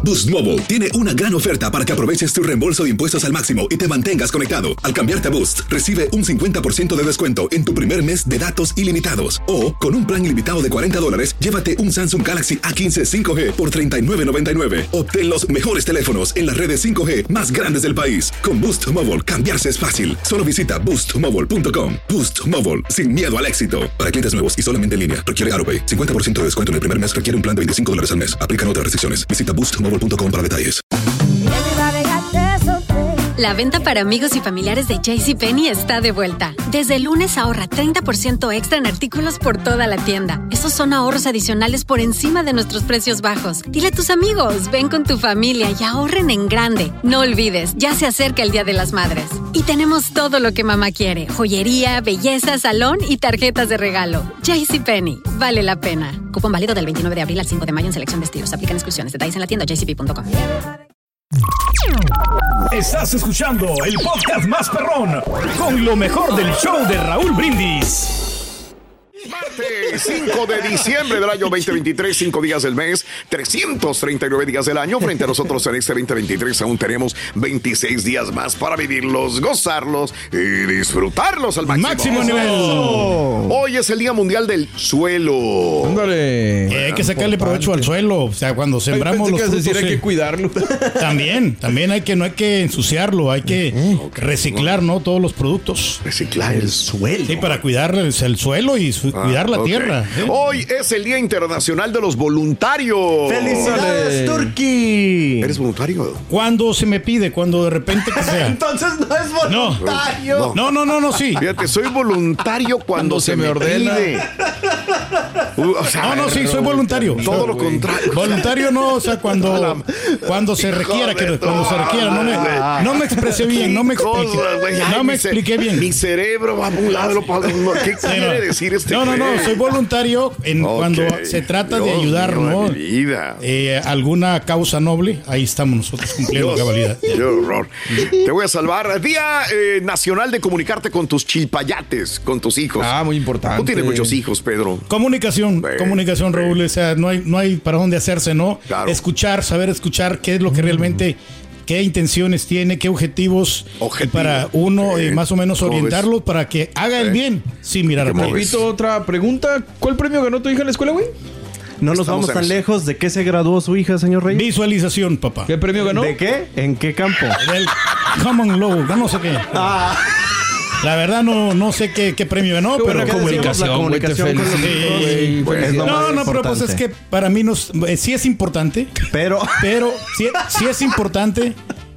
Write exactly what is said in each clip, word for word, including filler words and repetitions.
Boost Mobile tiene una gran oferta para que aproveches tu reembolso de impuestos al máximo y te mantengas conectado. Al cambiarte a Boost, recibe un cincuenta por ciento de descuento en tu primer mes de datos ilimitados. O, con un plan ilimitado de cuarenta dólares, llévate un Samsung Galaxy A quince cinco G por treinta y nueve noventa y nueve. Obtén los mejores teléfonos en las redes cinco G más grandes del país. Con Boost Mobile, cambiarse es fácil. Solo visita boost mobile punto com. Boost Mobile, sin miedo al éxito. Para clientes nuevos y solamente en línea, requiere AutoPay. cincuenta por ciento de descuento en el primer mes requiere un plan de veinticinco dólares al mes. Aplican otras restricciones. Visita boost mobile punto com para detalles. La venta para amigos y familiares de JCPenney está de vuelta. Desde el lunes ahorra treinta por ciento extra en artículos por toda la tienda. Esos son ahorros adicionales por encima de nuestros precios bajos. Dile a tus amigos, ven con tu familia y ahorren en grande. No olvides, ya se acerca el Día de las Madres. Y tenemos todo lo que mamá quiere. Joyería, belleza, salón y tarjetas de regalo. JCPenney, vale la pena. Cupón válido del veintinueve de abril al cinco de mayo en selección de estilos. Aplican exclusiones. Detalles en la tienda j c p punto com. Estás escuchando el podcast más perrón con lo mejor del show de Raúl Brindis. Martes cinco de diciembre del año veinte veintitrés, cinco días del mes, trescientos treinta y nueve días del año. Frente a nosotros en este veinte veintitrés aún tenemos veintiséis días más para vivirlos, gozarlos y disfrutarlos al máximo. Máximo nivel. Hoy es el Día Mundial del Suelo. Ándale. Eh, hay que sacarle provecho al suelo. O sea, cuando sembramos los frutos, decir, hay eh, que cuidarlo. También, también hay que, no hay que ensuciarlo, hay que uh-huh. okay. reciclar, ¿no? Todos los productos. Reciclar el suelo. Sí, para cuidar el, el suelo y su, ah, cuidar la okay. tierra. ¿eh? Hoy es el Día Internacional de los Voluntarios. ¡Felicidades, Turki! ¿Eres voluntario? Cuando se me pide, cuando de repente que sea. Entonces no es voluntario. No, no, no, no, no sí. Fíjate, soy voluntario cuando, cuando se, se me ordena. Pide. Uh, o sea, no, no, sí, soy voluntario. Todo lo contrario. Voluntario no, o sea, cuando, cuando se requiera, que cuando se requiera. No me, no me expresé bien, no me expliqué. No me expliqué bien. Mi cerebro va a un lado, ¿qué sí, quiere no. decir este? No, no, no, soy voluntario en okay. cuando se trata Dios de ayudar, mío, ¿no? Eh, alguna causa noble, ahí estamos nosotros cumpliendo Dios, cabalidad. ¡Qué horror! Te voy a salvar. Día eh, Nacional de comunicarte con tus chilpayates, con tus hijos. Ah, muy importante. Tú tienes muchos hijos, Pedro. Comunicación, eh, comunicación, eh. Raúl. O sea, no hay, no hay para dónde hacerse, ¿no? Claro. Escuchar, saber escuchar qué es lo que mm. realmente... qué intenciones tiene, qué objetivos para uno eh, más o menos orientarlo para que haga el bien sin mirar a atrás. Repito otra pregunta. ¿Cuál premio ganó tu hija en la escuela, güey? No nos Estamos vamos tan lejos. ¿De qué se graduó su hija, señor Reyes? Visualización, papá. ¿Qué premio ganó? ¿De qué? ¿En qué campo? Del Common Law, no sé qué. Ah. La verdad no, no sé qué, qué premio ganó, qué pero comunicación, la comunicación con los hijos, sí, pues, es no, no, importante. Pero pues es que para mí no, eh, sí es importante, pero, pero sí, sí es importante.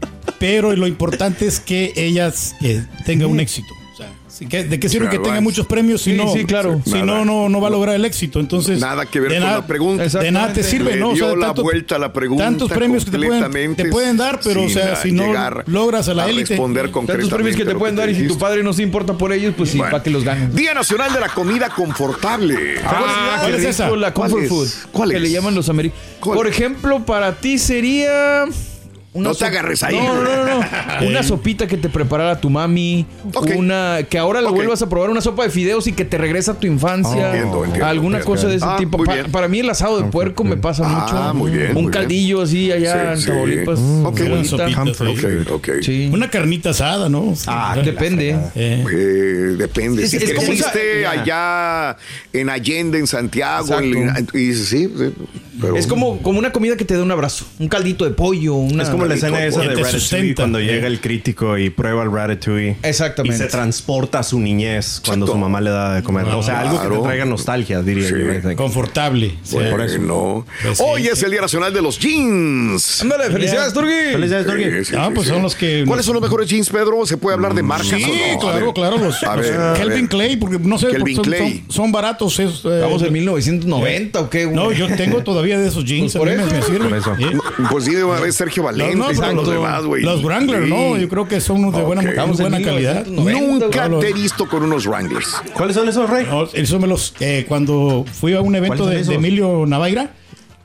Pero lo importante es que ellas eh, tengan un éxito. O sea, ¿de qué sirve que tenga muchos premios si sí, no, sí, claro. si no, no, no va a lograr el éxito? Entonces, nada que ver con nada, la pregunta. De nada te sirve, ¿no? O sea, dio la tanto, vuelta a la pregunta. Tantos premios que te pueden, te pueden dar, pero o sea, si no logras a la élite. Tantos premios que te pueden dar y si tu padre no se importa por ellos, pues sí, bueno, para que los ganen. Día Nacional de la Comida Confortable. Ah, ¿cuál es esa? La comfort food. ¿Cuál es? Que le llaman los americanos. Por ejemplo, para ti sería... Una no te agarres ahí. No, no, no, no. Una sopita que te preparara tu mami. Okay. Una que ahora la okay. vuelvas a probar. Una sopa de fideos y que te regresa a tu infancia. Oh, entiendo, entiendo, alguna entiendo. cosa de ese ah, tipo. Pa- para mí el asado de puerco me pasa ah, mucho. Muy bien, Un muy caldillo bien. así allá sí, en Tamaulipas. Sí. Mm, okay. Una sopita, okay, okay. Sí. Una carnita asada, ¿no? Ah, depende. Eh. Eh, depende. Es, si es creciste allá en Allende, en Santiago. En, y, sí, sí pero... Es como, como una comida que te da un abrazo. Un caldito de pollo. Una... Es como la escena esa de Ratatouille cuando eh. llega el crítico y prueba el Ratatouille. Exactamente. Y se transporta a su niñez cuando Exacto. su mamá le da de comer. No, o sea, claro. algo que te traiga nostalgia, diría sí. yo. Confortable. Bueno, por eso. No. Pues sí. Hoy es el Día Nacional de los Jeans. Ándale, felicidades, Turki. Felicidades, Turki. Sí, sí, ah, pues sí, son sí. los que... ¿Cuáles son los mejores jeans, Pedro? ¿Se puede hablar de marcas sí, o no? claro, claro. Los, a los ver, a Calvin ver. Klein, porque no sé, Calvin son, Klein. Son, son baratos. Es, eh, ¿Estamos en mil novecientos noventa eh, o qué? No, yo tengo todavía de esos jeans. Pues por eso. Me sirven. Eso. ¿Eh? Pues sí, de una vez Sergio Valente no, no, y los demás, güey. Los Wrangler, sí. no, yo creo que son unos de buena, okay. buena calidad. Nunca te he visto con unos Wranglers. ¿Cuáles son esos, Rey? No, eso me los, eh, cuando fui a un evento de, de Emilio Navaira,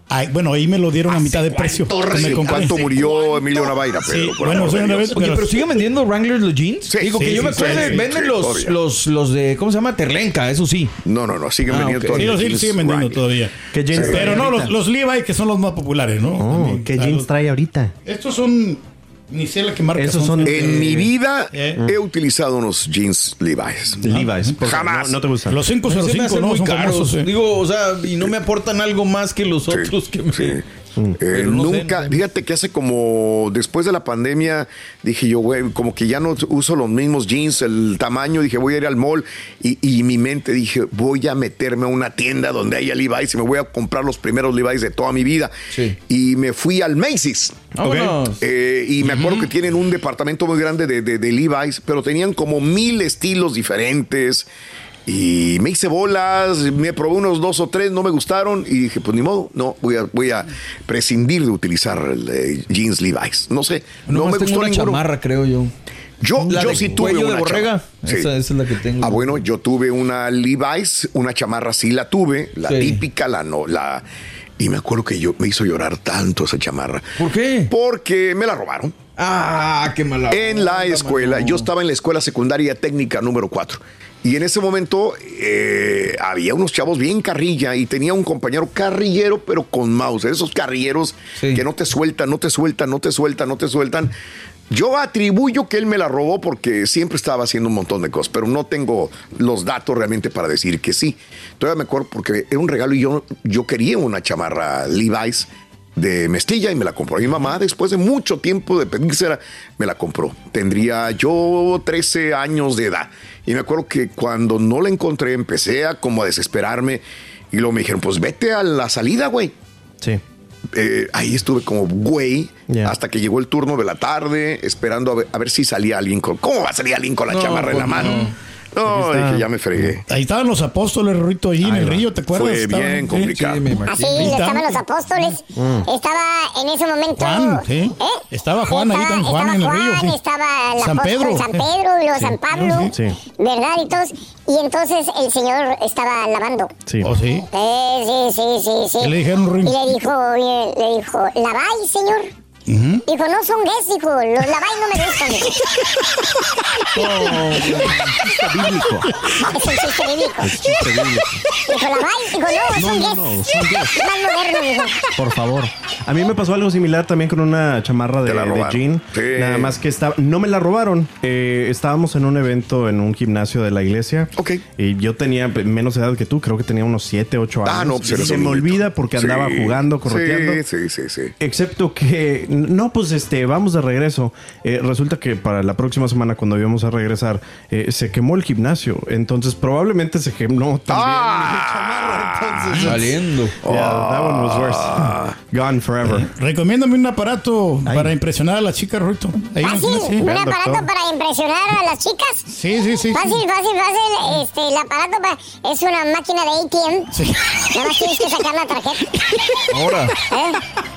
Ay, bueno, ahí me lo dieron a mitad de precio. Sí, ¿cuánto murió Emilio Navaira? Sí, pero, bueno, soy una vez, Oye, pero siguen vendiendo Wranglers los jeans. Sí, Digo, sí, que yo sí, me acuerdo, sí, venden sí, los, sí, los, los de, ¿cómo se llama? Terlenca, eso sí. No, no, no, siguen Ah, vendiendo okay. todavía. Sí, sí, siguen vendiendo todavía. ¿Qué jeans Sí. trae Pero no, ahorita? los, los Levi, que son los más populares, ¿no? Oh, También, ¿qué o sea, jeans los- trae ahorita? Estos son, ni sé la que marca Esos son- En mi vida Eh. he utilizado unos jeans Levi's. Levi's. ¿Por qué? Jamás. No, no te gustan. Los cinco cero Se me cinco, hacen ¿no? muy Son caros. famosos. eh. Digo, o sea, y no me aportan algo más que los Sí, otros que me... sí. Eh, Pero no sé, nunca, no sé. fíjate que hace como después de la pandemia dije yo, güey, como que ya no uso los mismos jeans, el tamaño, dije voy a ir al mall y, y mi mente dije voy a meterme a una tienda donde haya Levi's y me voy a comprar los primeros Levi's de toda mi vida. Sí. Y me fui al Macy's. Vámonos. Eh, y me acuerdo que tienen un departamento muy grande de, de, de Levi's, pero tenían como mil estilos diferentes. Y me hice bolas, me probé unos dos o tres, no me gustaron y dije, pues ni modo, no, voy a, voy a prescindir de utilizar el, eh, jeans Levi's. No sé, no, No, me tengo gustó una ninguno. chamarra, creo yo. Yo, La yo de sí tuve cuello una de borrega. chamarra. Sí. Esa, esa es la que tengo. Ah, bueno, yo tuve una Levi's, una chamarra sí la tuve, la Sí. típica, la no, la... Y me acuerdo que yo me hizo llorar tanto esa chamarra. ¿Por qué? Porque me la robaron. Ah, qué mala. En la onda, escuela, mano. yo estaba en la escuela secundaria técnica número cuatro. Y en ese momento eh, había unos chavos bien carrilla y tenía un compañero carrillero, pero con mouse. Esos carrilleros Sí. que no te sueltan, no te sueltan, no te sueltan, no te sueltan. Yo atribuyo que él me la robó porque siempre estaba haciendo un montón de cosas, pero no tengo los datos realmente para decir que sí. Todavía me acuerdo porque era un regalo y yo, yo quería una chamarra Levi's de mezclilla y me la compró mi mamá. Después de mucho tiempo de pedírsela, me la compró. Tendría yo trece años de edad. Y me acuerdo que cuando no la encontré, empecé a como a desesperarme. Y luego me dijeron, pues vete a la salida, güey. Sí. Eh, ahí estuve como güey Yeah. hasta que llegó el turno de la tarde, esperando a ver, a ver si salía alguien con... ¿Cómo va a salir alguien con la No, chamarra en la pues mano? no. No, Aquí está. dije, ya me fregué. Ahí estaban los apóstoles, Rito, ahí en el río, ¿te acuerdas? Fue Estaban- bien sí. complicado. Sí, me imagino. Así Ahí está. estaban los apóstoles. Estaba en ese momento. Juan, sí. ¿eh? Estaba Juan ahí, tan Juan estaba en el Juan, río, sí. Estaba el San apóstol Pedro. San Pedro y luego Sí. San Pablo. Sí. ¿Verdad? Y, todos, y entonces el Señor estaba lavando. Sí. ¿Oh, sí? Eh, sí, sí, sí, sí. ¿Qué le dijeron, Rin? Y le dijo, y le dijo, ¿laváis, Señor? Dijo, no son gays, dijo, los laváis no me gustan. Bíblico. Es el chiste bíblico. Dijo, ¿laváis? Dijo, no, No, son no, gays. no, son gays. Más moderno, dijo. Por favor. A mí me pasó algo similar también con una chamarra de, Te la de robaron. jean. Sí. Nada más que estaba, no me la robaron. Eh, estábamos en un evento en un gimnasio de la iglesia. Ok. Y yo tenía menos edad que tú, creo que tenía unos siete, ocho años. Ah, no, pues Y eres se un me niñito. olvida porque andaba Sí, jugando, correteando. Sí, sí, sí, sí. Excepto que, no, pues este, vamos de regreso. Eh, resulta que para la próxima semana, cuando íbamos a regresar, eh, se quemó el gimnasio. Entonces, probablemente se quemó también Ah. mi chamarra. Entonces, Saliendo. yeah, that one was worse. Gone forever. Recomiéndame un aparato para impresionar a las chicas, Rito. Ahí en el Fácil, cine, sí. un Vean, aparato doctor. para impresionar a las chicas. Sí, sí, sí. Fácil, fácil, fácil. Este, el aparato pa- es una máquina de A T M. Sí. Nada más tienes que sacar la tarjeta. Ahora, ¿Eh?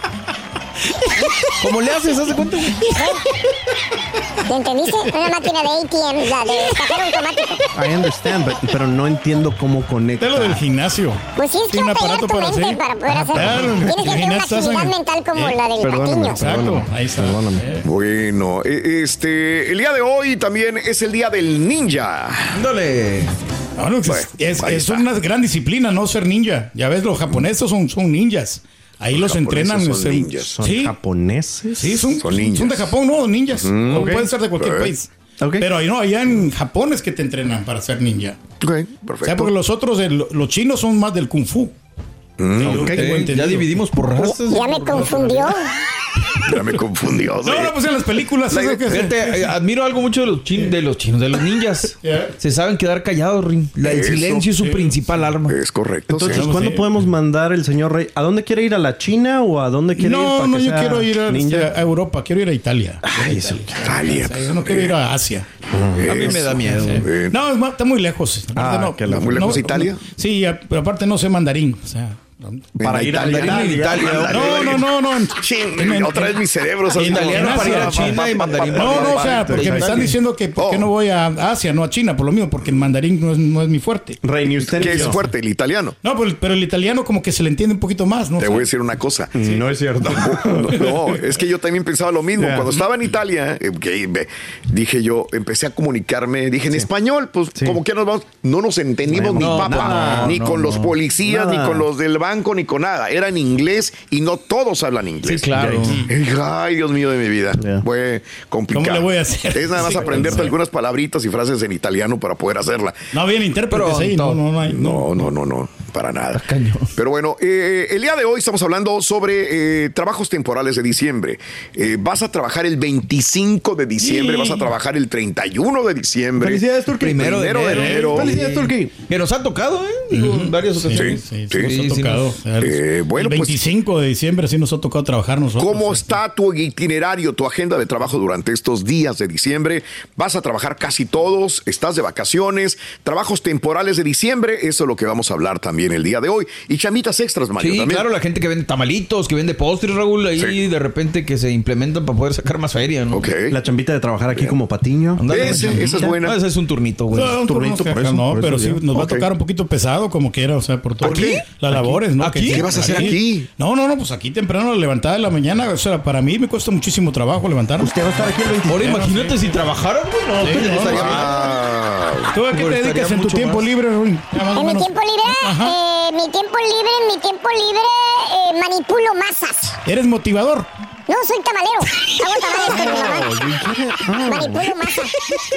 ¿cómo le haces? ¿Haz de cuenta? ¿Te entendiste? Una máquina de A T M, la de cajero automático. I understand, but- pero no entiendo cómo conecta. Es lo del gimnasio. Pues tienes Sí, que un batallar aparato tu para mente hacer. para poder Ah, hacer. claro, Tienes que el tener una gimnasio actividad hacen- mental como Eh, la del perdóname, patiño. Exacto, ahí está. Perdóname. Eh, Bueno, e- este, el día de hoy también es el día del ninja. Ándale. Bueno, pues, Bueno, es, ahí es está. una gran disciplina, ¿no? Ser ninja. Ya ves, los japoneses son, son ninjas. Ahí los, Los entrenan. japoneses son este, ninjas. ¿Son sí, japoneses? sí, son, Son son, ninjas. de Japón, no, ninjas. O ok. pueden ser de cualquier Eh. país. Ok. Pero ahí no, allá en Japón es que te entrenan para ser ninja. Ok, O sea, perfecto. porque los otros, el- los chinos son más del kung fu. Mm, Sí, yo Ok, tengo entendido. ya dividimos por razas. Ya me confundió. ya me confundió. sí. No, no, pues en las películas. La- eso que- Fíjate, eh, admiro algo mucho de los, chin- de los chinos, de los ninjas. Yeah. Se saben quedar callados, Rin. La- El Eso, silencio es su sí. principal arma. Es correcto. Entonces, sí. ¿cuándo sí. podemos mandar el señor Rey? ¿A dónde quiere ir? ¿A la China o a dónde quiere ir? No, para no, que yo sea quiero ir a, ninja? a Europa, quiero ir a Italia. Ay, eso, Italia. O sea, yo no quiero ir a Asia. A mí me da miedo. Eh, No, es más- está muy lejos. Aparte Ah, no- que la- no- ¿muy lejos no- Italia? no- sí, a- pero aparte no sé mandarín. O sea, Para ir a Italia. No, no, no, no. Ching, otra vez mi cerebro. Italiano para ir a China y mandarín. No, no, o sea, porque me están diciendo que por qué no voy a Asia, no a China, por lo mismo, porque el mandarín no es, no es mi fuerte. Reini, ¿usted qué es fuerte? ¿El italiano? No, pero, pero el italiano como que se le entiende un poquito más, ¿no? Te voy a decir una cosa. Sí. No es cierto. No, no, no, es que yo también pensaba lo mismo. Yeah. Cuando estaba en Italia, okay, dije yo, empecé a comunicarme, dije en sí. español, pues sí. como que nos vamos, no nos entendimos no, ni no, papa, no, ni no, con no, los policías, nada. Ni con los del banco, ni con nada. Era en inglés y no todos hablan inglés. Sí, claro. Ay, Dios mío de mi vida. Yeah. Fue complicado. ¿Cómo le voy a hacer? Es nada más sí, aprenderte algunas palabritas y frases en italiano para poder hacerla. No había intérpretes ahí, no, no, no, hay, no, no, no, no, para nada. Pero bueno, eh, el día de hoy estamos hablando sobre eh, trabajos temporales de diciembre. Eh, vas a trabajar el veinticinco de diciembre, sí. vas a trabajar el treinta y uno de diciembre. Felicidades, Turquí. Primero, Primero de enero. De enero. Felicidades, Turquí. Que nos ha tocado, ¿eh? Digo, en varias ocasiones. Sí, sí, sí, sí, nos ha tocado. Sí, nos... Eh, bueno, el veinticinco pues, de diciembre sí nos ha tocado trabajar nosotros. ¿Cómo está tu itinerario, tu agenda de trabajo durante estos días de diciembre? Vas a trabajar casi todos, estás de vacaciones, trabajos temporales de diciembre, eso es lo que vamos a hablar también el día de hoy. Y chamitas extras, Mario. Sí, también. Claro, la gente que vende tamalitos, que vende postres, Raúl, ahí sí. de repente que se implementan para poder sacar más feria, ¿no? Okay. La chambita de trabajar aquí Bien. Como patiño. Andale, ese, esa es buena. No, ese es un turnito, güey. No, un turnito, por eso, no, por pero eso sí, ya. Nos va okay. a tocar un poquito pesado, como quiera, o sea, por todo. ¿Aquí? Las labores, ¿no? ¿Aquí? ¿Qué vas a hacer aquí? aquí? No, no, no, pues aquí temprano, la levantada de la mañana, o sea, para mí me cuesta muchísimo trabajo levantarme. Usted va a estar aquí el veinticinco. Ahora imagínate si trabajaras, güey, no, sí, no, estaría bien. ¿Tú a qué te dedicas en tu tiempo libre, Ruin? En mi tiempo libre, eh, mi tiempo libre, en mi tiempo libre, eh, manipulo masas. ¿Eres motivador? No, soy tamalero. Hago tamales con mi mamá. Manipulo masas.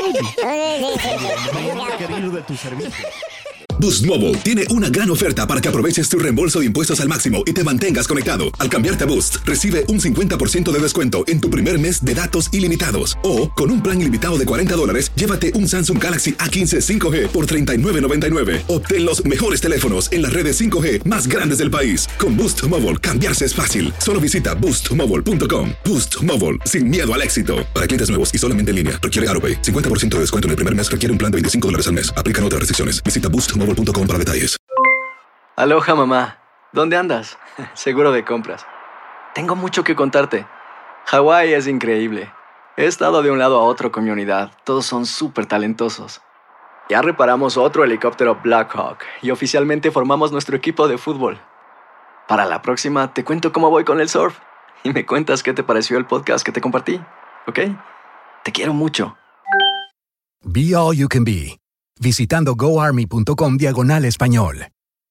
Querido de tu servicio. Boost Mobile tiene una gran oferta para que aproveches tu reembolso de impuestos al máximo y te mantengas conectado. Al cambiarte a Boost, recibe un cincuenta por ciento de descuento en tu primer mes de datos ilimitados. O, con un plan ilimitado de cuarenta dólares, llévate un Samsung Galaxy A quince cinco G por treinta y nueve noventa y nueve. Obtén los mejores teléfonos en las redes cinco G más grandes del país. Con Boost Mobile, cambiarse es fácil. Solo visita boost mobile punto com. Boost Mobile, sin miedo al éxito. Para clientes nuevos y solamente en línea, requiere AroPay. cincuenta por ciento de descuento en el primer mes requiere un plan de veinticinco dólares al mes. Aplican otras restricciones. Visita boost mobile punto com para detalles. Aloha, mamá. ¿Dónde andas? Seguro de compras. Tengo mucho que contarte. Hawái es increíble. He estado de un lado a otro con mi unidad. Todos son súper talentosos. Ya reparamos otro helicóptero Blackhawk y oficialmente formamos nuestro equipo de fútbol. Para la próxima te cuento cómo voy con el surf y me cuentas qué te pareció el podcast que te compartí, ¿ok? Te quiero mucho. Be All You Can Be. Visitando goarmy.com diagonal español.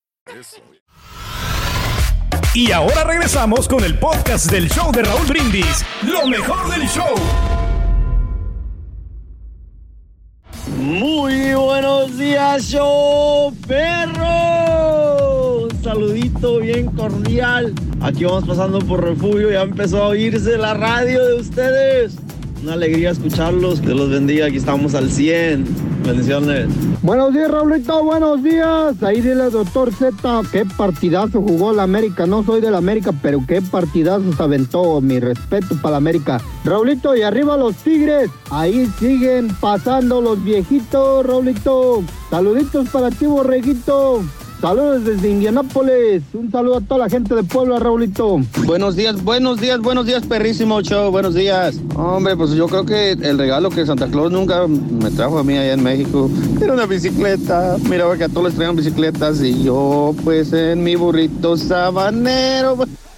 Y ahora regresamos con el podcast del show de Raúl Brindis. Lo mejor del show. Muy buenos días, show perro. Un saludito bien cordial. Aquí vamos pasando por Refugio. Ya empezó a oírse la radio de ustedes. Una alegría escucharlos, que Dios los bendiga, aquí estamos al cien. Bendiciones. Buenos días, Raulito, buenos días. Ahí dile al doctor Z, qué partidazo jugó la América. No soy de la América, pero qué partidazo se aventó. Mi respeto para la América. Raulito, y arriba los Tigres. Ahí siguen pasando los viejitos, Raulito. Saluditos para ti, Borreguito. Saludos desde Indianápolis. Un saludo a toda la gente de Puebla, Raulito. Buenos días, buenos días, buenos días, perrísimo show. Buenos días. Hombre, pues yo creo que el regalo que Santa Claus nunca me trajo a mí allá en México era una bicicleta. Miraba que a todos les traían bicicletas y yo, pues, en mi burrito sabanero.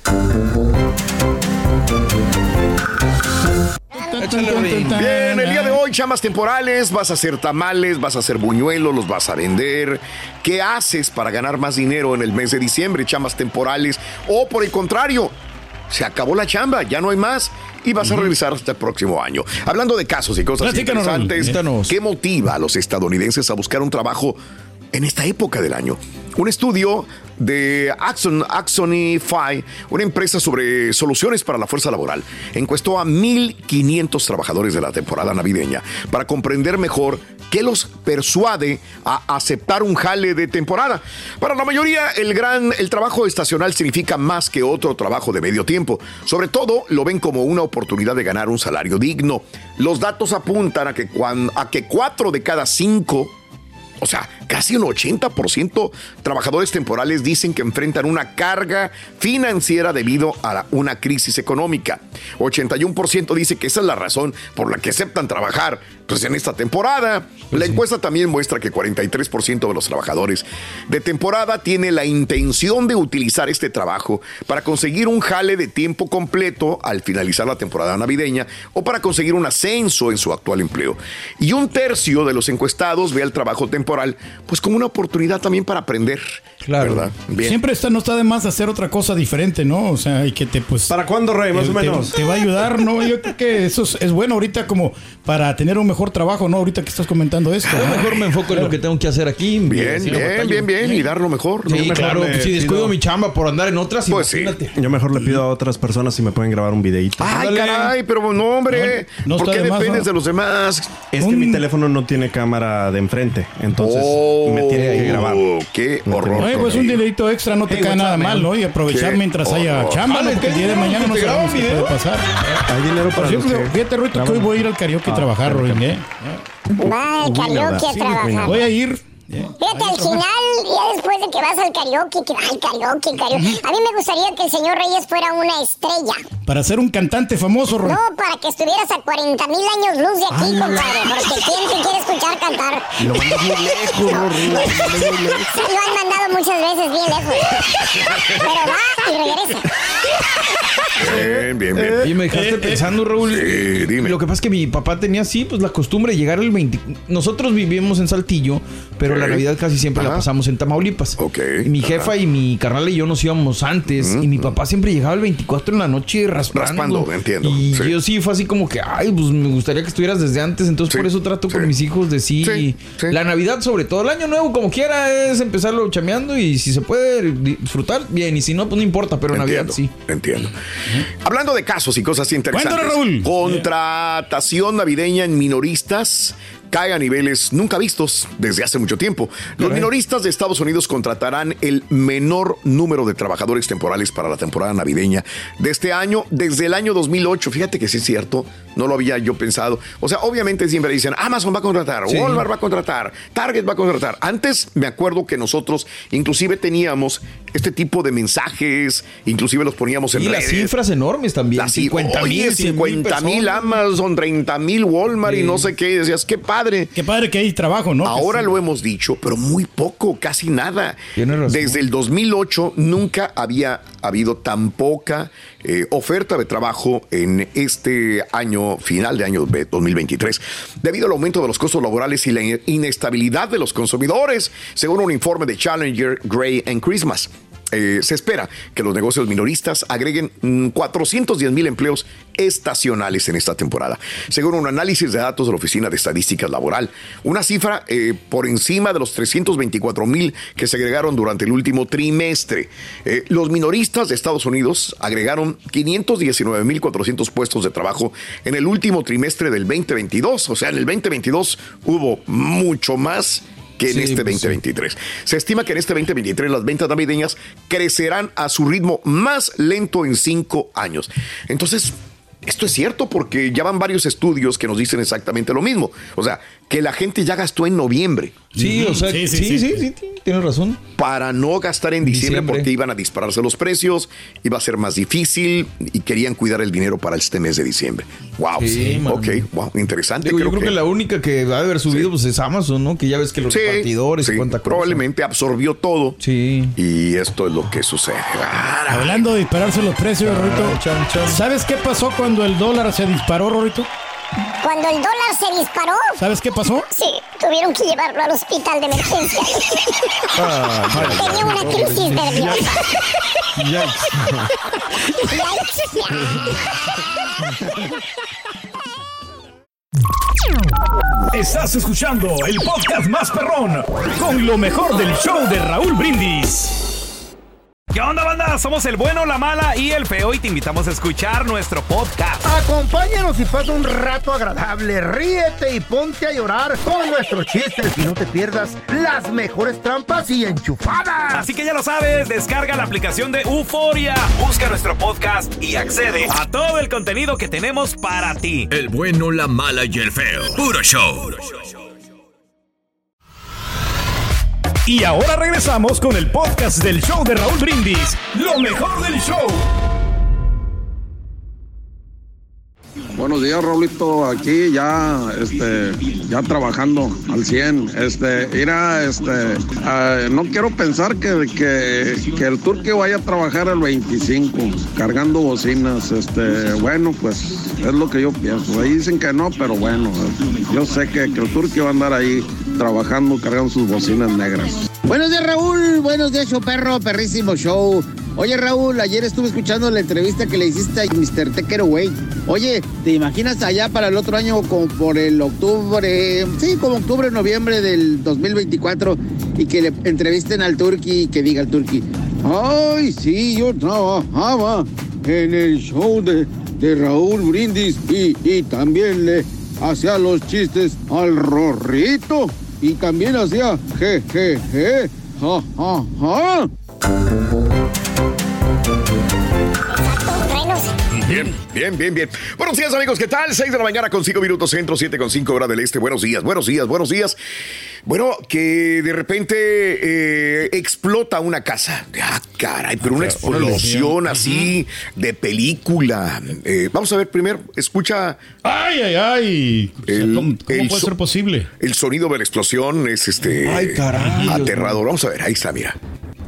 Bien, el día de hoy, chamas temporales, vas a hacer tamales, vas a hacer buñuelos, los vas a vender. ¿Qué haces para ganar más dinero en el mes de diciembre, chamas temporales? O por el contrario, se acabó la chamba, ya no hay más y vas a regresar hasta el próximo año. Hablando de casos y cosas Platícanos, interesantes, ¿qué motiva a los estadounidenses a buscar un trabajo en esta época del año? Un estudio de Axon, Axonify, una empresa sobre soluciones para la fuerza laboral, encuestó a mil quinientos trabajadores de la temporada navideña para comprender mejor qué los persuade a aceptar un jale de temporada. Para la mayoría, el gran el trabajo estacional significa más que otro trabajo de medio tiempo. Sobre todo, lo ven como una oportunidad de ganar un salario digno. Los datos apuntan a que, cuando, a que cuatro de cada cinco O sea, casi un ochenta por ciento trabajadores temporales dicen que enfrentan una carga financiera debido a la, una crisis económica. ochenta y uno por ciento dice que esa es la razón por la que aceptan trabajar pues, en esta temporada. Pues la sí. encuesta también muestra que cuarenta y tres por ciento de los trabajadores de temporada tiene la intención de utilizar este trabajo para conseguir un jale de tiempo completo al finalizar la temporada navideña o para conseguir un ascenso en su actual empleo. Y un tercio de los encuestados ve el trabajo temporal pues como una oportunidad también para aprender. Claro. ¿Verdad? Bien. Siempre está, no está de más hacer otra cosa diferente, ¿no? O sea, y que te pues... ¿Para cuándo, Rey? Más te, o menos. Te, te va a ayudar, ¿no? Yo creo que eso es, es bueno ahorita como para tener un mejor trabajo, ¿no? Ahorita que estás comentando esto. A lo mejor me enfoco claro. en lo que tengo que hacer aquí. Bien, bien, bien, bien, bien. Y dar lo mejor. Sí, ¿no? claro. Pues si descuido pido... mi chamba por andar en otras, pues imagínate. Sí. Yo mejor le pido a otras personas si me pueden grabar un videíto. Ay, Dale. caray, pero no, hombre. No, no ¿Por qué de dependes más, ¿no? de los demás? Es un... que mi teléfono no tiene cámara de enfrente. Entonces oh, me tiene que grabar. Qué horror. Oye, pues un dinerito extra no te hey, cae nada mal, ¿no? Y aprovechar ¿Qué? mientras horror. haya chamba, ¿no? Porque el día de mañana no sabemos qué puede pasar. Hay dinero para los que... Fíjate, Ruito, que hoy voy a ir al karaoke a trabajar, Ruin, ¿eh? Va al karaoke a trabajar. Voy a ir. Yeah. Fíjate, al final, ya después de que vas al karaoke, que vas al karaoke, karaoke. Uh-huh. A mí me gustaría que el señor Reyes fuera una estrella. Para ser un cantante famoso, Ron. No, para que estuvieras a cuarenta mil años luz de aquí, Ay, compadre. Porque ¿quién te quiere escuchar cantar? Lo mandas muy lejos, no. no. Lo han mandado muchas veces bien lejos. Pero va y regresa. Bien, bien, bien. Y me dejaste eh, pensando, Raúl. Sí, dime. Lo que pasa es que mi papá tenía así, pues la costumbre de llegar el veinte. Nosotros vivimos en Saltillo, pero okay. la Navidad casi siempre Ajá. la pasamos en Tamaulipas. Ok. Y mi jefa Ajá. y mi carnal y yo nos íbamos antes. Mm-hmm. Y mi papá siempre llegaba el veinticuatro en la noche raspando. Raspando, entiendo. Y sí. yo sí fue así como que, ay, pues me gustaría que estuvieras desde antes. Entonces sí. por eso trato sí. con mis hijos de sí. Sí. sí. La Navidad, sobre todo el año nuevo, como quiera, es empezarlo chameando. Y si se puede disfrutar, bien. Y si no, pues no importa. Pero entiendo, Navidad sí. Entiendo. Uh-huh. Hablando de casos y cosas interesantes. Cuéntale, Raúl. Contratación navideña en minoristas cae a niveles nunca vistos desde hace mucho tiempo. Los minoristas de Estados Unidos contratarán el menor número de trabajadores temporales para la temporada navideña de este año desde el año dos mil ocho. Fíjate que sí es cierto, no lo había yo pensado. O sea, obviamente siempre dicen, Amazon va a contratar, sí. Walmart va a contratar, Target va a contratar. Antes me acuerdo que nosotros inclusive teníamos este tipo de mensajes, inclusive los poníamos en y redes. Y las cifras enormes también. Las cincuenta mil, cincuenta mil Amazon, treinta mil Walmart sí. y no sé qué. Y decías, qué padre. Qué padre que hay trabajo, ¿no? Ahora lo hemos dicho, pero muy poco, casi nada. Desde el dos mil ocho nunca había habido tan poca eh, oferta de trabajo en este año, final de año dos mil veintitrés, debido al aumento de los costos laborales y la inestabilidad de los consumidores, según un informe de Challenger, Gray and Christmas. Eh, se espera que los negocios minoristas agreguen mmm, cuatrocientos diez mil empleos estacionales en esta temporada, según un análisis de datos de la Oficina de Estadísticas Laboral. Una cifra eh, por encima de los trescientos veinticuatro mil que se agregaron durante el último trimestre. Eh, los minoristas de Estados Unidos agregaron quinientos diecinueve mil cuatrocientos puestos de trabajo en el último trimestre del veinte veintidós. O sea, en el veinte veintidós hubo mucho más que en sí, este veinte veintitrés. Sí. Se estima que en este veinte veintitrés las ventas navideñas crecerán a su ritmo más lento en cinco años. Entonces, esto es cierto porque ya van varios estudios que nos dicen exactamente lo mismo. O sea, que la gente ya gastó en noviembre. Sí, o sea, sí, sí, sí, sí, sí, sí, sí tienes razón. Para no gastar en diciembre, diciembre porque iban a dispararse los precios, iba a ser más difícil y querían cuidar el dinero para este mes de diciembre. Wow, sí, sí. Ok, wow, interesante. Digo, creo yo creo que... que la única que va a haber subido sí. pues es Amazon, ¿no? Que ya ves que los sí, repartidores sí, y cuánta cosa. Probablemente absorbió todo. Sí. Y esto es lo que sucede. Hablando de dispararse los precios, Rorito, chan, chan. ¿Sabes qué pasó cuando el dólar se disparó, Rorito? Cuando el dólar se disparó. ¿Sabes qué pasó? Sí, tuvieron que llevarlo al hospital de emergencia. Ah, Tenía una crisis nerviosa. Estás escuchando el podcast más perrón con lo mejor del show de Raúl Brindis. ¿Qué onda, banda? Somos el bueno, la mala y el feo y te invitamos a escuchar nuestro podcast. Acompáñanos y pasa un rato agradable. Ríete y ponte a llorar con nuestros chistes y no te pierdas las mejores trampas y enchufadas. Así que ya lo sabes, descarga la aplicación de Euforia, busca nuestro podcast y accede a todo el contenido que tenemos para ti. El bueno, la mala y el feo. Puro show. Puro show. Y ahora regresamos con el podcast del show de Raúl Brindis, lo mejor del show. Buenos días, Raulito, aquí ya, este, ya trabajando al cien, este, mira, este, uh, no quiero pensar que, que, que el Turqui vaya a trabajar el veinticinco, cargando bocinas, este, bueno, pues, es lo que yo pienso, ahí dicen que no, pero bueno, yo sé que, que el Turqui va a andar ahí trabajando, cargando sus bocinas negras. Buenos días, Raúl, buenos días, show perro, perrísimo show. Oye, Raúl, ayer estuve escuchando la entrevista que le hiciste a mister Take It Away. Oye, ¿te imaginas allá para el otro año como por el octubre, sí, como octubre, noviembre del dos mil veinticuatro y que le entrevisten al Turqui y que diga al Turqui, ay, sí, yo trabajaba en el show de, de Raúl Brindis y, y también le hacía los chistes al Rorrito y también hacía je, je, je, ja, ja, ja. Bien, bien, bien, bien. Buenos días, amigos, ¿qué tal? seis de la mañana con cinco minutos centro, siete con cinco hora del este. Buenos días, buenos días, buenos días. Bueno, que de repente eh, explota una casa. Ah, caray, pero una explosión así de película. Eh, vamos a ver primero, escucha. Ay, ay, ay. El, ¿Cómo, cómo el puede so- ser posible? El sonido de la explosión es este Ay, caray. aterrador. Vamos a ver, ahí está, mira.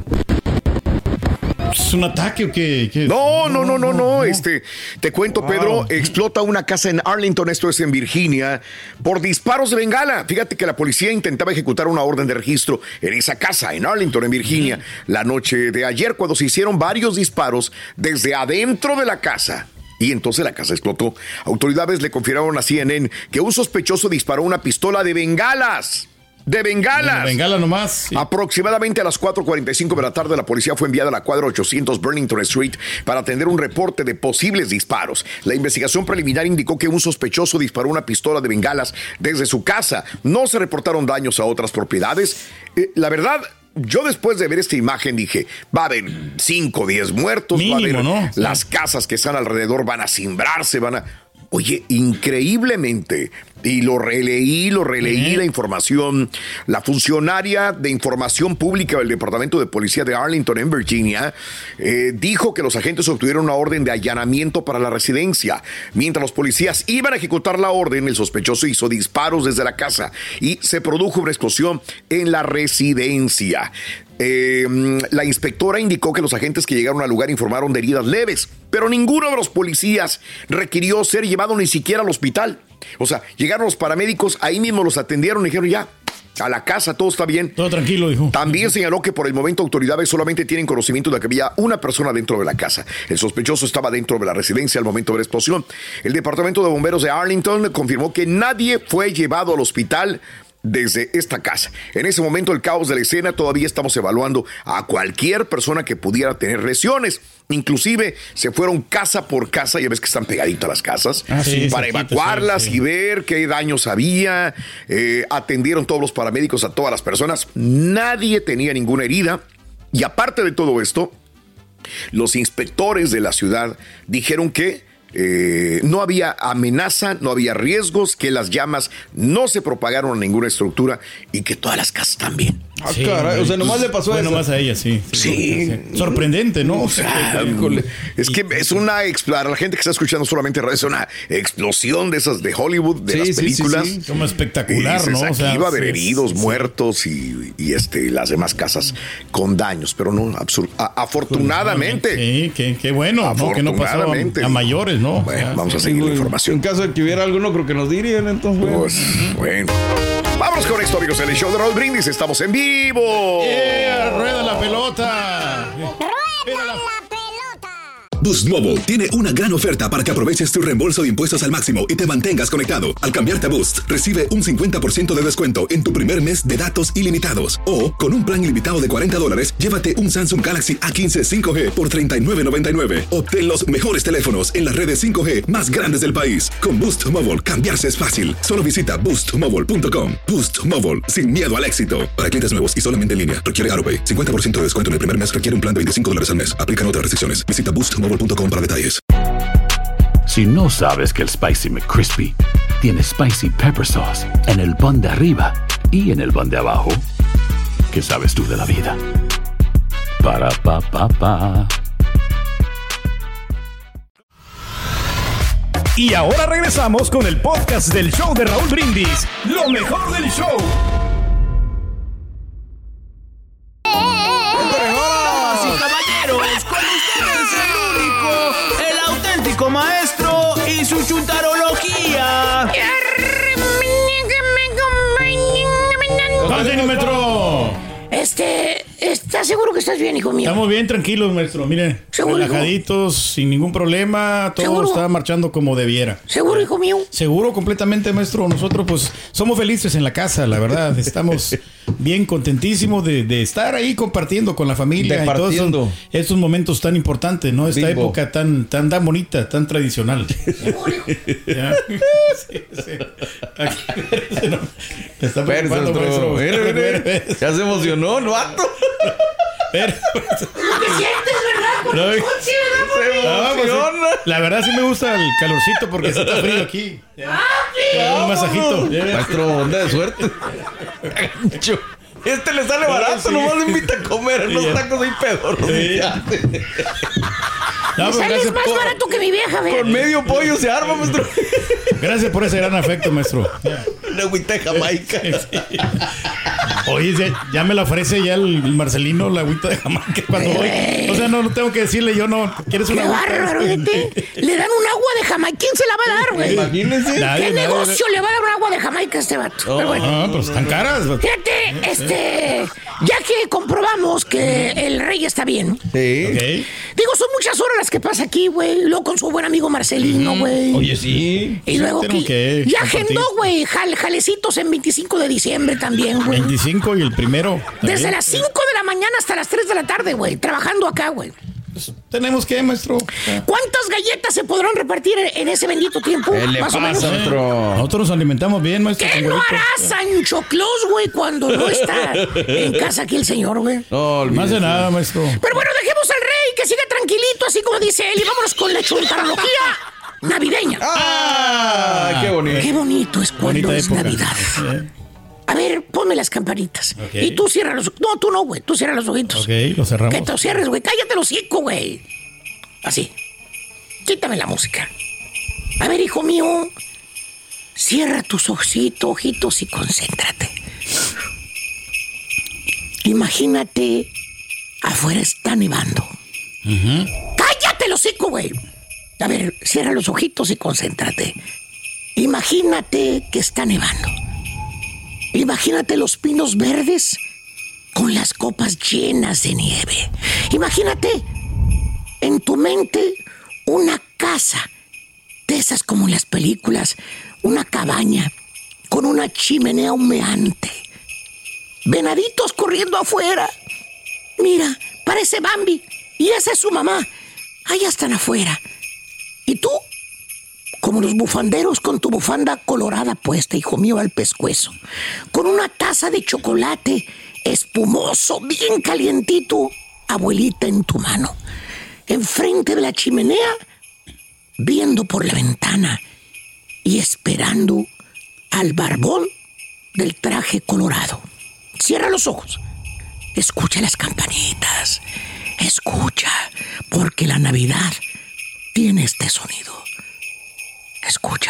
¿Es un ataque o qué? ¿Qué? No, no, no, no, no. Este, te cuento, wow. Pedro, explota una casa en Arlington, esto es en Virginia, por disparos de bengala. Fíjate que la policía intentaba ejecutar una orden de registro en esa casa, en Arlington, en Virginia, mm. la noche de ayer, cuando se hicieron varios disparos desde adentro de la casa. Y entonces la casa explotó. Autoridades le confirmaron a C N N que un sospechoso disparó una pistola de bengalas. De bengalas. De bengala nomás. Sí. Aproximadamente a las cuatro cuarenta y cinco de la tarde, la policía fue enviada a la cuadra ochocientos Burlington Street para atender un reporte de posibles disparos. La investigación preliminar indicó que un sospechoso disparó una pistola de bengalas desde su casa. No se reportaron daños a otras propiedades. Eh, la verdad, yo después de ver esta imagen dije, va a haber cinco o diez muertos. Mínimo, va a haber, ¿no? Las casas que están alrededor van a cimbrarse, van a... Oye, increíblemente, y lo releí, lo releí ¿Eh? la información, la funcionaria de información pública del Departamento de Policía de Arlington, en Virginia, eh, dijo que los agentes obtuvieron una orden de allanamiento para la residencia. Mientras los policías iban a ejecutar la orden, el sospechoso hizo disparos desde la casa y se produjo una explosión en la residencia. Eh, la inspectora indicó que los agentes que llegaron al lugar informaron de heridas leves, pero ninguno de los policías requirió ser llevado ni siquiera al hospital. O sea, llegaron los paramédicos, ahí mismo los atendieron y dijeron ya, a la casa, todo está bien. Todo tranquilo, dijo. También señaló que por el momento autoridades solamente tienen conocimiento de que había una persona dentro de la casa. El sospechoso estaba dentro de la residencia al momento de la explosión. El Departamento de Bomberos de Arlington confirmó que nadie fue llevado al hospital desde esta casa. En ese momento, el caos de la escena, todavía estamos evaluando a cualquier persona que pudiera tener lesiones. Inclusive se fueron casa por casa, ya ves que están pegaditas las casas, ah, sí, para cerquita, evacuarlas sí, sí. y ver qué daños había. Eh, atendieron todos los paramédicos a todas las personas. Nadie tenía ninguna herida. Y aparte de todo esto, los inspectores de la ciudad dijeron que Eh, no había amenaza, no había riesgos, que las llamas no se propagaron a ninguna estructura y que todas las casas también. Ah, sí, caray, o sea, nomás le pasó a bueno, nomás a ella, sí. Sí. sí. sí. Sorprendente, ¿no? O sea, híjole, es que es una, para la gente que está escuchando solamente radio, es una explosión de esas de Hollywood, de sí, las películas. Sí, sí, sí. Como espectacular, dices, ¿no? Aquí o sea, iba a haber sí, heridos, sí, muertos y, y este, las demás casas con daños, pero no, absur- a, afortunadamente. Sí, qué, qué bueno, ¿no? Que no pasó a, a mayores, ¿no? Bueno, vamos a seguir la información. En caso de que hubiera algo, no creo que nos dirían, entonces. Bueno. Pues, bueno. Vámonos con esto, amigos, en el show de Raúl Brindis. Estamos en vivo. Yeah, rueda la pelota. ¡Rueda la pelota! Boost Mobile tiene una gran oferta para que aproveches tu reembolso de impuestos al máximo y te mantengas conectado. Al cambiarte a Boost, recibe un cincuenta por ciento de descuento en tu primer mes de datos ilimitados. O, con un plan ilimitado de cuarenta dólares, llévate un Samsung Galaxy A quince cinco G por treinta y nueve noventa y nueve. Obtén los mejores teléfonos en las redes cinco G más grandes del país. Con Boost Mobile, cambiarse es fácil. Solo visita boost mobile punto com. Boost Mobile, sin miedo al éxito. Para clientes nuevos y solamente en línea, requiere AutoPay. cincuenta por ciento de descuento en el primer mes requiere un plan de veinticinco dólares al mes. Aplican otras restricciones. Visita boost mobile punto com para detalles. Si no sabes que el Spicy McCrispy tiene Spicy Pepper Sauce en el pan de arriba y en el pan de abajo, ¿qué sabes tú de la vida? Para, pa, pa, pa. Y ahora regresamos con el podcast del show de Raúl Brindis. Lo mejor del show. Damas y caballeros, con ustedes el único, el auténtico maestro y su chuntarología. ¡Centímetro! Este, ¿estás seguro que estás bien, hijo mío? Estamos bien tranquilos, maestro. Mire, ¿Seguro, relajaditos, sin ningún problema. Todo ¿Seguro? está marchando como debiera. ¿Seguro, hijo mío? Seguro, completamente, maestro. Nosotros, pues, somos felices en la casa, la verdad. Estamos bien contentísimos de, de estar ahí compartiendo con la familia y todos esos, estos momentos tan importantes, ¿no? Esta Bimbo. época tan, tan, tan bonita, tan tradicional. ¿Ya? Sí, sí. Aquí, no, me está preocupando, maestro. Mire, mire. Ya se emocionó, ¿no? Pero, ¿Qué sientes, verdad? Por No, sí, ¿verdad? no, pues, sí, la verdad sí me gusta el calorcito porque sí está frío aquí. ¡Papi! Un masajito. Maestro, onda de suerte. Este le sale barato, Sí. nomás le invita a comer en los Sí. tacos ahí pedorros. Sí. No, Me pues, sales gracias, más por, barato que mi vieja, ¿verdad? Con medio pollo se arma, maestro. gracias por ese gran afecto, maestro. Una agüita de Jamaica. Oye, ya, ya me la ofrece ya el, el Marcelino, la agüita de Jamaica cuando voy. O sea, no, no tengo que decirle yo, no. ¿Quieres ¡Qué una agüita? bárbaro, vete! Le dan un agua de Jamaica. ¿Quién se la va a dar, güey? Imagínense. Nadie, ¿Qué nadie. negocio le va a dar un agua de Jamaica a este vato? Pero bueno. Ah, pues están caras. Fíjate, este, ya que comprobamos que el rey está bien. Sí. Ok. Digo, son muchas horas las que pasa aquí, güey. Luego con su buen amigo Marcelino, güey. Oye, sí. Y luego tenemos que que ya compartir. agendó, güey, jal- jalecitos en veinticinco de diciembre también, güey. veinticinco y el primero. Desde también. las cinco de la mañana hasta las tres de la tarde, güey. Trabajando acá, güey. Tenemos que, maestro. ¿Cuántas galletas se podrán repartir en ese bendito tiempo? ¿Qué le Más o menos. pasa, maestro? Nosotros nos alimentamos bien, maestro. ¿Qué con no huevitos. hará Sancho Claus, güey, cuando no está en casa aquí el señor, güey? No, No hace olvídese. nada, maestro. Pero bueno, dejemos al rey que siga tranquilito, así como dice él, y vámonos con la chuntarología navideña. ¡Ah! ¡Qué bonito! Qué bonito es cuando Bonita es época. Navidad. Eh, A ver, ponme las campanitas. Ok. Y tú cierra los... No, tú no, güey. Tú cierra los ojitos. Ok, lo cerramos. Que te cierres, güey. Cállate los hocico, güey. Así. Quítame la música. A ver, hijo mío. Cierra tus ojitos, ojitos y concéntrate. Imagínate, afuera está nevando. ¡Cállate los hocico, güey! A ver, cierra los ojitos y concéntrate. Imagínate que está nevando. Imagínate los pinos verdes con las copas llenas de nieve. Imagínate en tu mente una casa de esas como en las películas, una cabaña con una chimenea humeante. Venaditos corriendo afuera. Mira, parece Bambi. Y esa es su mamá. Allá están afuera. ¿Y tú? Como los bufanderos con tu bufanda colorada puesta, hijo mío, al pescuezo. Con una taza de chocolate espumoso, bien calientito, abuelita en tu mano. Enfrente de la chimenea, viendo por la ventana y esperando al barbón del traje colorado. Cierra los ojos. Escucha las campanitas. Escucha, porque la Navidad tiene este sonido. Escucha,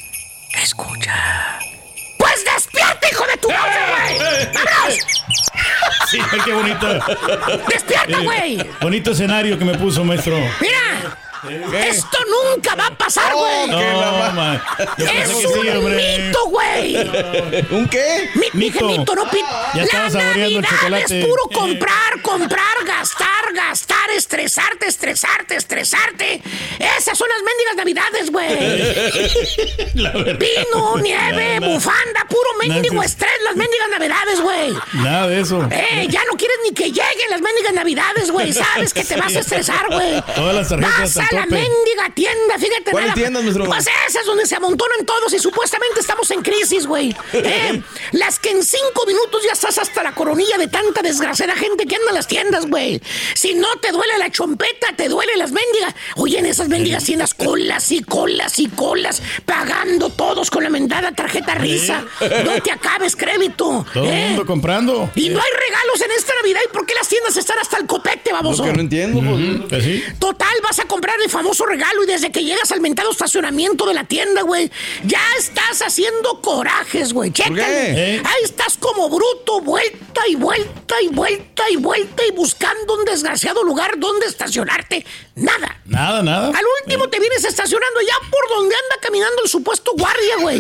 escucha. ¡Pues despierta, hijo de tu madre, güey! ¡Vámonos! Sí, ay, qué bonito. ¡Despierta, güey! Eh, bonito escenario que me puso, maestro. ¡Mira! ¡Esto nunca va a pasar, güey! No, man. Yo ¡Es pensé que un sí, hombre. mito, güey! ¿Un qué? Mi, Mito. mito, no pito. Ya estaba La saboreando el Navidad chocolate. es puro comprar, comprar, gastar, gastar, estresarte, estresarte, estresarte. Esas son las mendigas Navidades, güey. La verdad. Pino, nieve, bufanda, puro mendigo Nada. estrés, las mendigas Navidades, güey. Nada de eso. Eh, ya no quieres ni que lleguen las mendigas Navidades, güey. Sabes que te vas a estresar, güey. Todas las tarjetas Vas a al la tope. mendiga tienda, fíjate. ¿Cuál nada- tienda, maestro? Pues esas donde se amontonan todos y supuestamente estamos en crisis, güey. Eh, las que en cinco minutos ya estás hasta la coronilla de tanta desgraciada gente que anda en las tiendas, güey. Si no te duele la chompeta, te duele las mendigas. Oye, en esas mendigas tiendas colas y colas y colas, pagando todos con la mentada tarjeta risa. No te acabes crédito. Todo el eh. mundo comprando. Y no hay regalos en esta Navidad. ¿Y por qué las tiendas están hasta el copete, baboso? Lo que no entiendo. Uh-huh. Pues. Sí. Total, vas a comprar el famoso regalo y desde que llegas al mentado estacionamiento de la tienda, güey, ya estás haciendo corajes, güey. Chécale. ¿Eh? Ahí estás como bruto, vuelta y vuelta y vuelta y vuelta y buscando un desgraciado lugar donde estacionarte. Nada. Nada, nada. Al último te vienes estacionando ya por donde anda caminando el supuesto guardia, güey.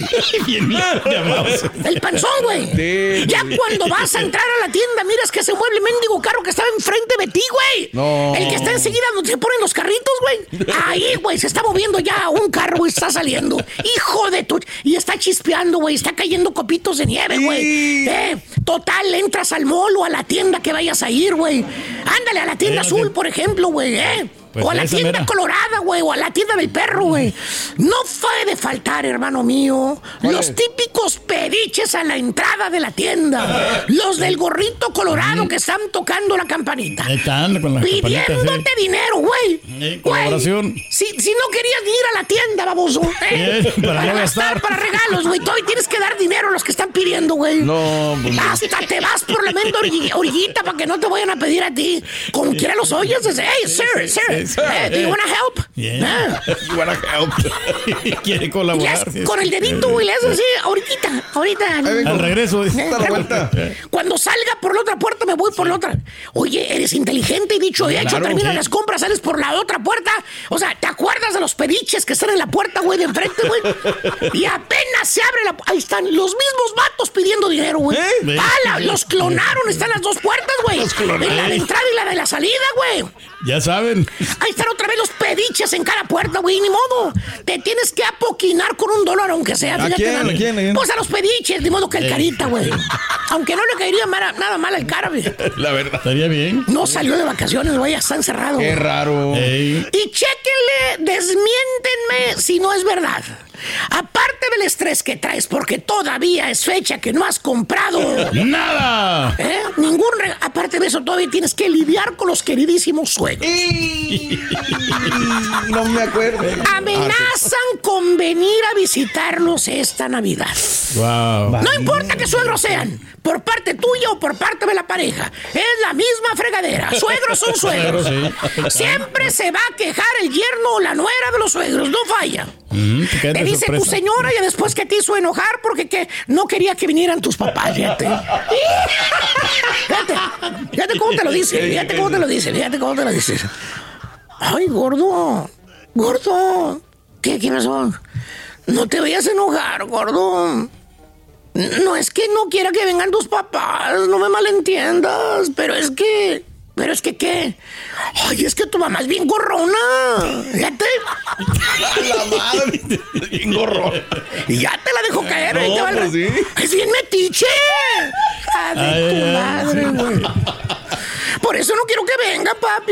El panzón, güey. Sí, ya sí. cuando vas a entrar a la tienda, miras que ese mueble mendigo carro que estaba enfrente de ti, güey. No. El que está enseguida donde se ponen los carritos, güey. Ahí, güey, se está moviendo ya un carro, güey, está saliendo. Hijo de tu... Y está chispeando, güey, está cayendo copitos de nieve, güey. Sí. Eh, total, entras al mall o a la tienda que vayas a ir, güey. Ándale, a la tienda eh, azul, por ejemplo, güey, eh. Pues o a la tienda mera. colorada, güey, o a la tienda del perro, güey. No puede faltar, hermano mío, los es? típicos pediches a la entrada de la tienda. Los del gorrito colorado que están tocando la campanita. Están con las pidiéndote sí. dinero, güey. Eh, colaboración. Si, si no querías ni ir a la tienda, baboso. Eh, eh, para, para no gastar. Para regalos, güey. Todavía tienes que dar dinero a los que están pidiendo, güey. No, pues hasta te vas por la mente orillita para que no te vayan a pedir a ti. Como quiera los oyes, dices, hey, sir, sir. Hey, do you wanna help? Yeah. Ah. You wanna help. Quiere colaborar. Yes, con el dedito, güey, le haces así, ahorita, ahorita. Al regreso. Eh, la vuelta. Cuando salga por la otra puerta, me voy por sí. la otra. Oye, eres inteligente y dicho y hecho, claro, terminan sí. las compras, sales por la otra puerta. O sea, ¿te acuerdas de los pediches que están en la puerta, güey, de enfrente, güey? Y apenas se abre la... Ahí están los mismos vatos pidiendo dinero, güey. ¿Eh? Ah, la, los clonaron, están las dos puertas, güey. En la de entrada y la de la salida, güey. Ya saben. Ahí están otra vez los pediches en cada puerta, güey, ni modo. Te tienes que apoquinar con un dólar, aunque sea. ¿A quién? ¿A quién? ¿A quién? Pues a los pediches, de modo que el carita, güey. Aunque no le caería mala, nada mal al cara, güey. La verdad. Estaría bien. No salió de vacaciones, güey, ya está encerrado. Qué raro. Ey. Y chéquenle, desmiéntenme si no es verdad. Aparte del estrés que traes, porque todavía es fecha que no has comprado ¡nada! ¿Eh? Ningún regalo. Aparte de eso, todavía tienes que lidiar con los queridísimos suegros. No me acuerdo. Amenazan con venir a visitarlos esta Navidad. Wow. No importa qué suegros sean, por parte tuya o por parte de la pareja. Es la misma fregadera. Suegros son suegros. Sí. Siempre se va a quejar el yerno o la nuera de los suegros. No falla. Mm, te dice sorpresa. Tu señora y después que te hizo enojar porque que no quería que vinieran tus papás. Fíjate. Fíjate. Fíjate cómo te lo dice. Fíjate cómo te lo dice. Fíjate cómo te lo dice. Ay, gordo. Gordo. ¿Qué, qué pasó? No te vayas a enojar, gordo. No es que no quiera que vengan tus papás. No me malentiendas. Pero es que... ¿Pero es que qué? Ay, es que tu mamá es bien gorrona. Fíjate. La madre. Bien gorrona. Y ya te la dejo caer. No, ahí te va el... pues sí. Es bien metiche. Ay, ay, tu madre, güey. Por eso no quiero que venga,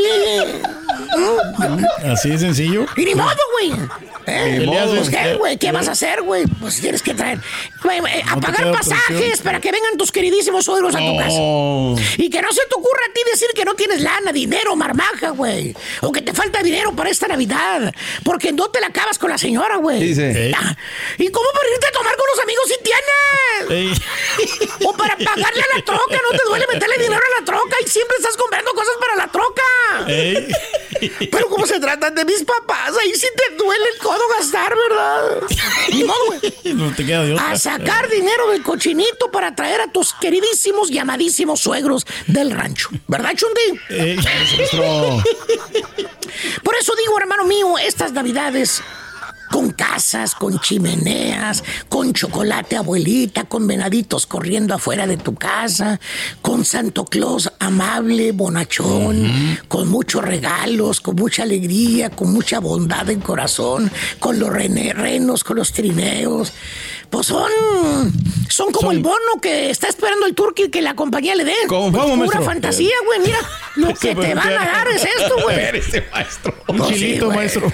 papi. Así de sencillo. Y ni modo, güey. ¿Eh? Ni modo. Pues, ¿qué, güey? ¿Qué vas a hacer, güey? Pues tienes que traer... Güey, eh, a no pagar pasajes para que vengan tus queridísimos suegros a tu casa. Oh. Y que no se te ocurra a ti decir que no tienes lana, dinero, marmaja, güey. O que te falta dinero para esta Navidad. Porque no te la acabas con la señora, güey. Sí, sí. Ah, ¿y cómo para irte a tomar con los amigos si tienes? Sí. O para pagarle a la troca. No te duele meterle dinero a la troca y siempre estás comprando cosas para la troca. Ey. Pero como se tratan de mis papás, ahí sí te duele el codo gastar, ¿verdad? Ni modo, güey. No te queda de otra. A sacar dinero del cochinito para traer a tus queridísimos y amadísimos suegros del rancho. ¿Verdad, Chundi? Ey, Por eso digo, hermano mío, estas Navidades... Con casas, con chimeneas, con chocolate abuelita, con venaditos corriendo afuera de tu casa, con Santo Claus amable, bonachón, uh-huh. con muchos regalos, con mucha alegría, con mucha bondad en corazón, con los renos, con los trineos. Pues son, son como son... el bono que está esperando el turqui que la compañía le dé. ¿Cómo, cómo, pura maestro? Fantasía, güey. Mira, lo que te van a dar es esto, güey. Ese maestro. Un pues chilito, sí, maestro.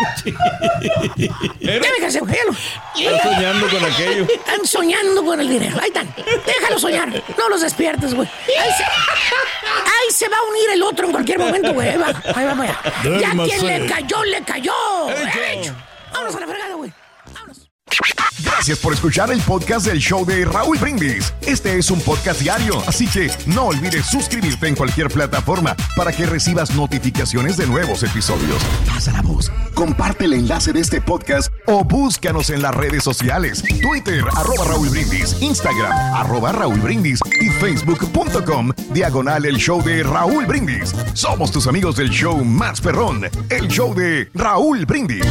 Ya déjase, déjalo. Están soñando con aquello. Están soñando con el dinero. Ahí están. Déjalo soñar. No los despiertes, güey. Ahí se, ahí se va a unir el otro en cualquier momento, güey. Ahí va, ahí va, vaya. Ya quien le cayó, le cayó. Hecho. Vámonos a la fregada, güey. Vámonos. Gracias Gracias por escuchar el podcast del show de Raúl Brindis. Este es un podcast diario, así que no olvides suscribirte en cualquier plataforma para que recibas notificaciones de nuevos episodios. Pasa la voz, comparte el enlace de este podcast o búscanos en las redes sociales. Twitter, arroba Raúl Brindis, Instagram, arroba Raúl Brindis y Facebook.com, diagonal el show de Raúl Brindis. Somos tus amigos del show más perrón, el show de Raúl Brindis.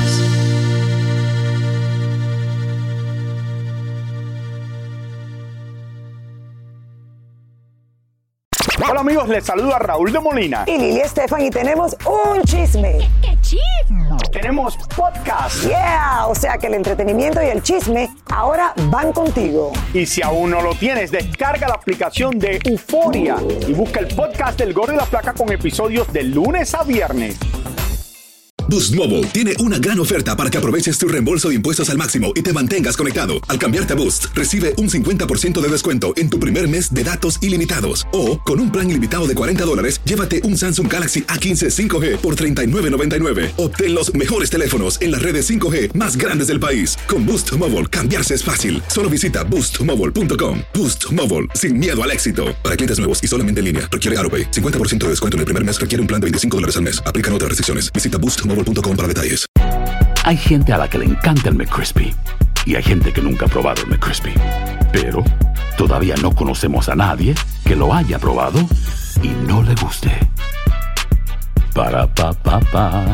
Hola amigos, les saludo a Raúl de Molina y Lili Estefan y tenemos un chisme. ¿Qué chisme? Tenemos podcast. Yeah, o sea que el entretenimiento y el chisme ahora van contigo. Y si aún no lo tienes, descarga la aplicación de Euforia y busca el podcast del Gordo y la Flaca con episodios de lunes a viernes. Boost Mobile tiene una gran oferta para que aproveches tu reembolso de impuestos al máximo y te mantengas conectado. Al cambiarte a Boost, recibe un cincuenta por ciento de descuento en tu primer mes de datos ilimitados. O, con un plan ilimitado de cuarenta dólares, llévate un Samsung Galaxy A quince cinco G por treinta y nueve noventa y nueve. Obtén los mejores teléfonos en las redes cinco G más grandes del país. Con Boost Mobile, cambiarse es fácil. Solo visita boost mobile punto com. Boost Mobile, sin miedo al éxito. Para clientes nuevos y solamente en línea, requiere AutoPay. cincuenta por ciento de descuento en el primer mes, requiere un plan de veinticinco dólares al mes. Aplican otras restricciones. Visita boost mobile punto com para detalles. Hay gente a la que le encanta el McCrispy y hay gente que nunca ha probado el McCrispy. Pero todavía no conocemos a nadie que lo haya probado y no le guste. Para pa pa pa.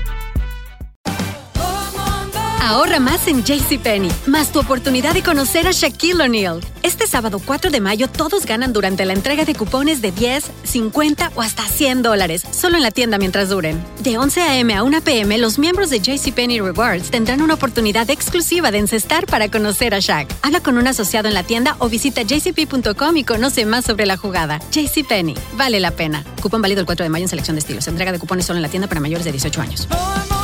Ahorra más en JCPenney, más tu oportunidad de conocer a Shaquille O'Neal. Este sábado cuatro de mayo todos ganan durante la entrega de cupones de diez, cincuenta o hasta cien dólares, solo en la tienda mientras duren. De once a eme a una pe eme, los miembros de JCPenney Rewards tendrán una oportunidad exclusiva de encestar para conocer a Shaq. Habla con un asociado en la tienda o visita j c p punto com y conoce más sobre la jugada. JCPenney, vale la pena. Cupón válido el cuatro de mayo en selección de estilos. Entrega de cupones solo en la tienda para mayores de dieciocho años.